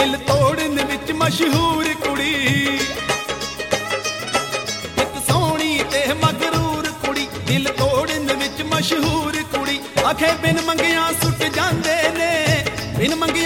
दिल तोड़न विच मशहूर कुड़ी, एक सोहनी ते मगरूर कुड़ी, दिल तोड़न विच मशहूर कुड़ी। आखे बिन मंगिया सुट जांदे ने, बिन मंगी